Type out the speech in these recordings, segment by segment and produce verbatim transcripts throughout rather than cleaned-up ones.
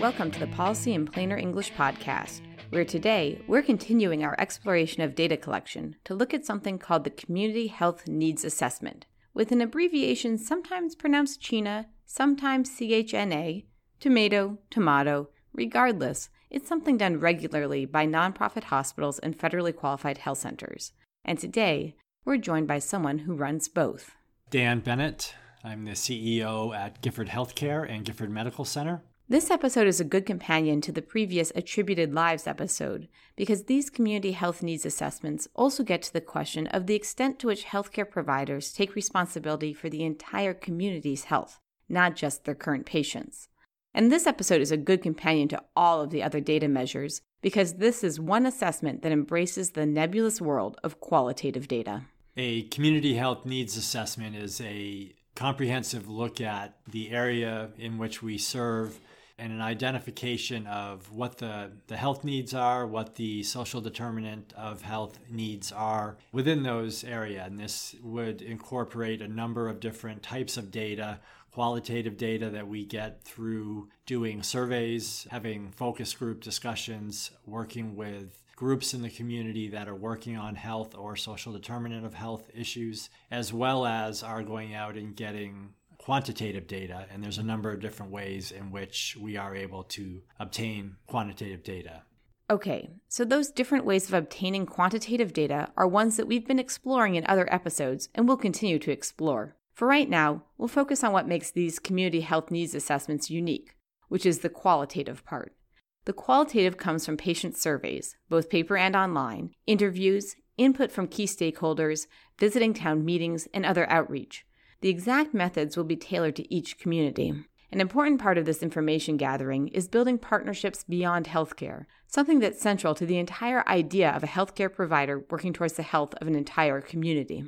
Welcome to the Policy in Plainer English podcast, where today we're continuing our exploration of data collection to look at something called the Community Health Needs Assessment, with an abbreviation sometimes pronounced CHINA, sometimes C H N A, tomato, tomato, regardless, it's something done regularly by nonprofit hospitals and federally qualified health centers. And today, we're joined by someone who runs both. Dan Bennett. I'm the C E O at Gifford Healthcare and Gifford Medical Center. This episode is a good companion to the previous Attributed Lives episode because these community health needs assessments also get to the question of the extent to which healthcare providers take responsibility for the entire community's health, not just their current patients. And this episode is a good companion to all of the other data measures because this is one assessment that embraces the nebulous world of qualitative data. A community health needs assessment is a comprehensive look at the area in which we serve and an identification of what the, the health needs are, what the social determinant of health needs are within those areas. And this would incorporate a number of different types of data, qualitative data that we get through doing surveys, having focus group discussions, working with groups in the community that are working on health or social determinant of health issues, as well as are going out and getting quantitative data. And there's a number of different ways in which we are able to obtain quantitative data. Okay, so those different ways of obtaining quantitative data are ones that we've been exploring in other episodes and will continue to explore. For right now, we'll focus on what makes these community health needs assessments unique, which is the qualitative part. The qualitative comes from patient surveys, both paper and online, interviews, input from key stakeholders, visiting town meetings, and other outreach. The exact methods will be tailored to each community. An important part of this information gathering is building partnerships beyond healthcare, something that's central to the entire idea of a healthcare provider working towards the health of an entire community.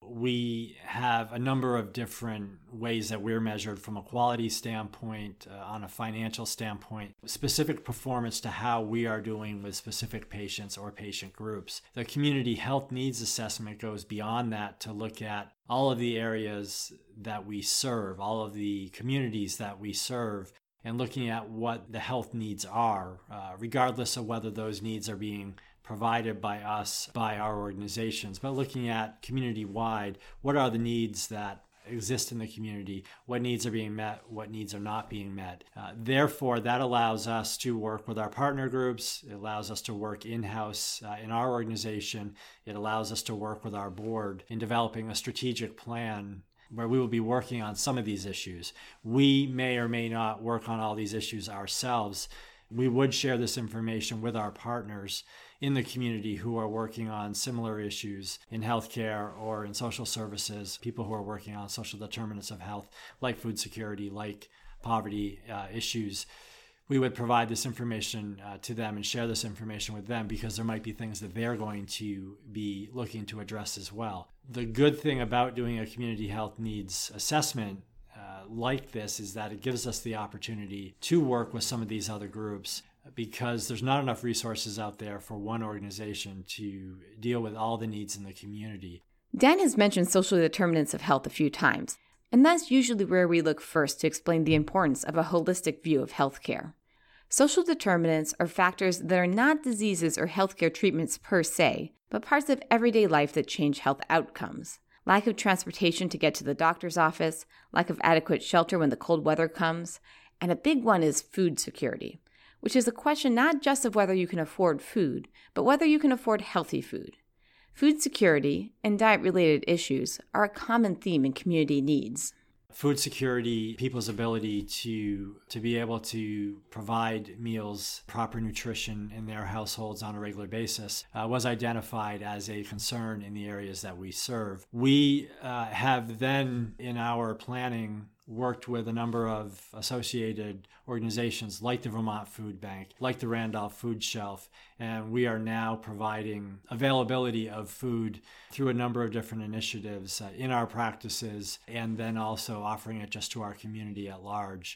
We have a number of different ways that we're measured from a quality standpoint, uh, on a financial standpoint, specific performance to how we are doing with specific patients or patient groups. The community health needs assessment goes beyond that to look at all of the areas that we serve, all of the communities that we serve, and looking at what the health needs are, uh, regardless of whether those needs are being provided by us, by our organizations, but looking at community-wide, what are the needs that exist in the community, what needs are being met, what needs are not being met. Uh, therefore, that allows us to work with our partner groups. It allows us to work in-house uh, in our organization. It allows us to work with our board in developing a strategic plan where we will be working on some of these issues. We may or may not work on all these issues ourselves. We would share this information with our partners in the community who are working on similar issues in healthcare or in social services, people who are working on social determinants of health, like food security, like poverty uh, issues. We would provide this information uh, to them and share this information with them because there might be things that they're going to be looking to address as well. The good thing about doing a community health needs assessment uh, like this is that it gives us the opportunity to work with some of these other groups because there's not enough resources out there for one organization to deal with all the needs in the community. Dan has mentioned social determinants of health a few times, and that's usually where we look first to explain the importance of a holistic view of healthcare. Social determinants are factors that are not diseases or healthcare treatments per se, but parts of everyday life that change health outcomes. Lack of transportation to get to the doctor's office, lack of adequate shelter when the cold weather comes, and a big one is food security, which is a question not just of whether you can afford food, but whether you can afford healthy food. Food security and diet-related issues are a common theme in community needs. Food security, people's ability to to be able to provide meals, proper nutrition in their households on a regular basis uh, was identified as a concern in the areas that we serve. We uh, have then in our planning worked with a number of associated organizations like the Vermont Food Bank, like the Randolph Food Shelf, and we are now providing availability of food through a number of different initiatives uh, in our practices, and then also offering it just to our community at large.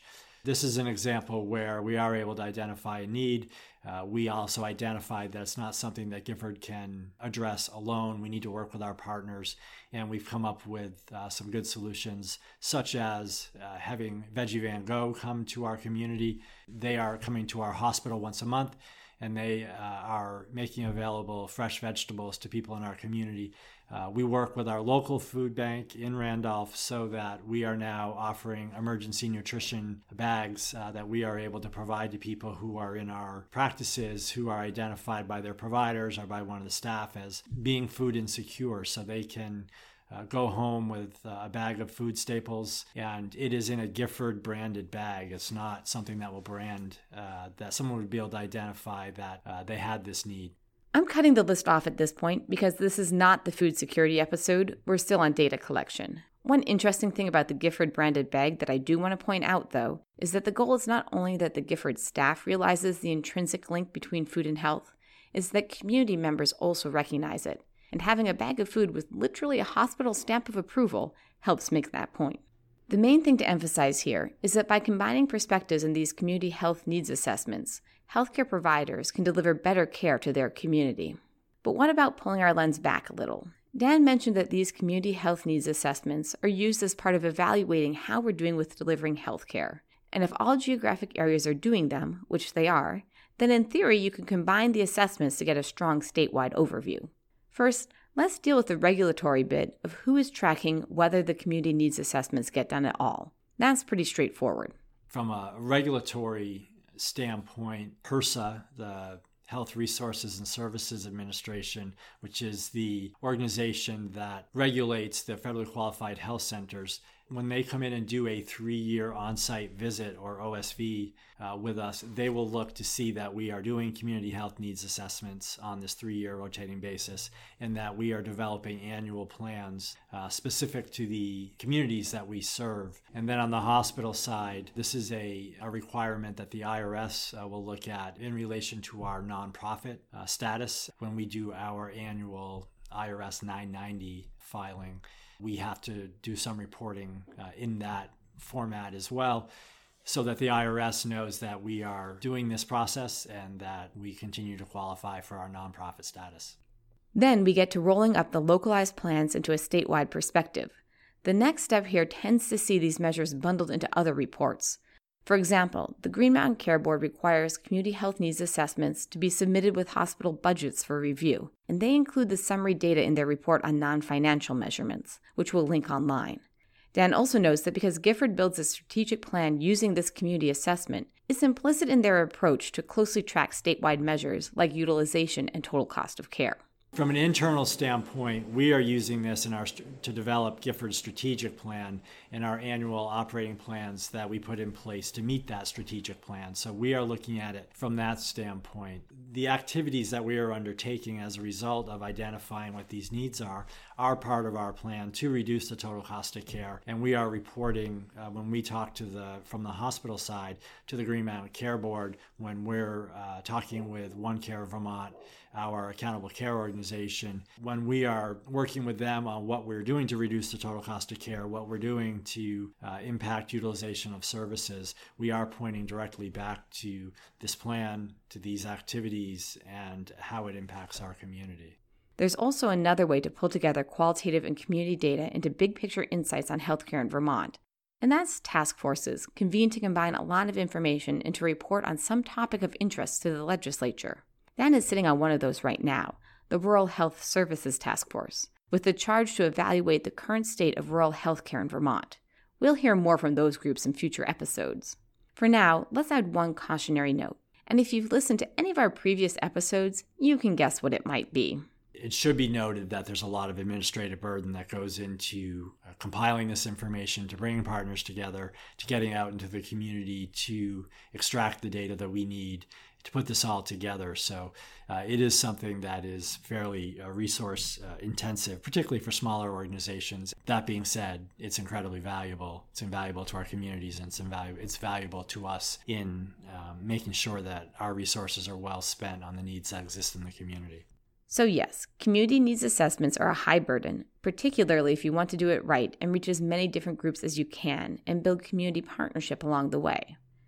This is an example where we are able to identify a need. Uh, we also identified that it's not something that Gifford can address alone. We need to work with our partners, and we've come up with uh, some good solutions, such as uh, having Veggie Van Gogh come to our community. They are coming to our hospital once a month, and they uh, are making available fresh vegetables to people in our community. Uh, we work with our local food bank in Randolph so that we are now offering emergency nutrition bags uh, that we are able to provide to people who are in our practices who are identified by their providers or by one of the staff as being food insecure, so they can Uh, go home with uh, a bag of food staples, and it is in a Gifford branded bag. It's not something that will brand, uh, that someone would be able to identify that uh, they had this need. I'm cutting the list off at this point because this is not the food security episode. We're still on data collection. One interesting thing about the Gifford branded bag that I do want to point out, though, is that the goal is not only that the Gifford staff realizes the intrinsic link between food and health, is that community members also recognize it. And having a bag of food with literally a hospital stamp of approval helps make that point. The main thing to emphasize here is that by combining perspectives in these community health needs assessments, healthcare providers can deliver better care to their community. But what about pulling our lens back a little? Dan mentioned that these community health needs assessments are used as part of evaluating how we're doing with delivering healthcare. And if all geographic areas are doing them, which they are, then in theory you can combine the assessments to get a strong statewide overview. First, let's deal with the regulatory bit of who is tracking whether the community needs assessments get done at all. That's pretty straightforward. From a regulatory standpoint, HRSA, the Health Resources and Services Administration, which is the organization that regulates the federally qualified health centers, when they come in and do a three-year on-site visit or O S V uh, with us, they will look to see that we are doing community health needs assessments on this three-year rotating basis, and that we are developing annual plans uh, specific to the communities that we serve. And then on the hospital side, this is a, a requirement that the I R S uh, will look at in relation to our nonprofit uh, status when we do our annual I R S nine ninety filing. We have to do some reporting uh, in that format as well, so that the I R S knows that we are doing this process and that we continue to qualify for our nonprofit status. Then we get to rolling up the localized plans into a statewide perspective. The next step here tends to see these measures bundled into other reports. For example, the Green Mountain Care Board requires community health needs assessments to be submitted with hospital budgets for review, and they include the summary data in their report on non-financial measurements, which we'll link online. Dan also notes that because Gifford builds a strategic plan using this community assessment, it's implicit in their approach to closely track statewide measures like utilization and total cost of care. From an internal standpoint, we are using this in our to develop Gifford's strategic plan and our annual operating plans that we put in place to meet that strategic plan. So we are looking at it from that standpoint. The activities that we are undertaking as a result of identifying what these needs are are part of our plan to reduce the total cost of care. And we are reporting uh, when we talk to the from the hospital side to the Green Mountain Care Board, when we're uh, talking with One Care Vermont, our accountable care organization, when we are working with them on what we're doing to reduce the total cost of care, what we're doing to uh, impact utilization of services, we are pointing directly back to this plan, to these activities, and how it impacts our community. There's also another way to pull together qualitative and community data into big picture insights on healthcare in Vermont. And that's task forces, convened to combine a lot of information into a report on some topic of interest to the legislature. Dan is sitting on one of those right now, the Rural Health Services Task Force, with the charge to evaluate the current state of rural health care in Vermont. We'll hear more from those groups in future episodes. For now, let's add one cautionary note. And if you've listened to any of our previous episodes, you can guess what it might be. It should be noted that there's a lot of administrative burden that goes into uh, compiling this information, to bringing partners together, to getting out into the community, to extract the data that we need to put this all together. So uh, it is something that is fairly uh, resource uh, intensive, particularly for smaller organizations. That being said, it's incredibly valuable. It's invaluable to our communities, and it's invaluable, it's valuable to us in um, making sure that our resources are well spent on the needs that exist in the community. So yes, community needs assessments are a high burden, particularly if you want to do it right and reach as many different groups as you can and build community partnership along the way.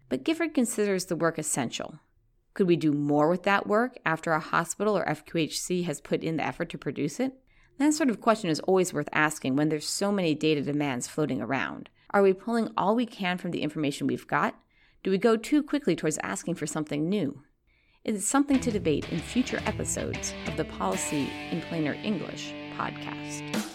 but Gifford considers the work essential. Could we do more with that work after a hospital or F Q H C has put in the effort to produce it? That sort of question is always worth asking when there's so many data demands floating around. Are we pulling all we can from the information we've got? Do we go too quickly towards asking for something new? It's something to debate in future episodes of the Policy in Plainer English podcast.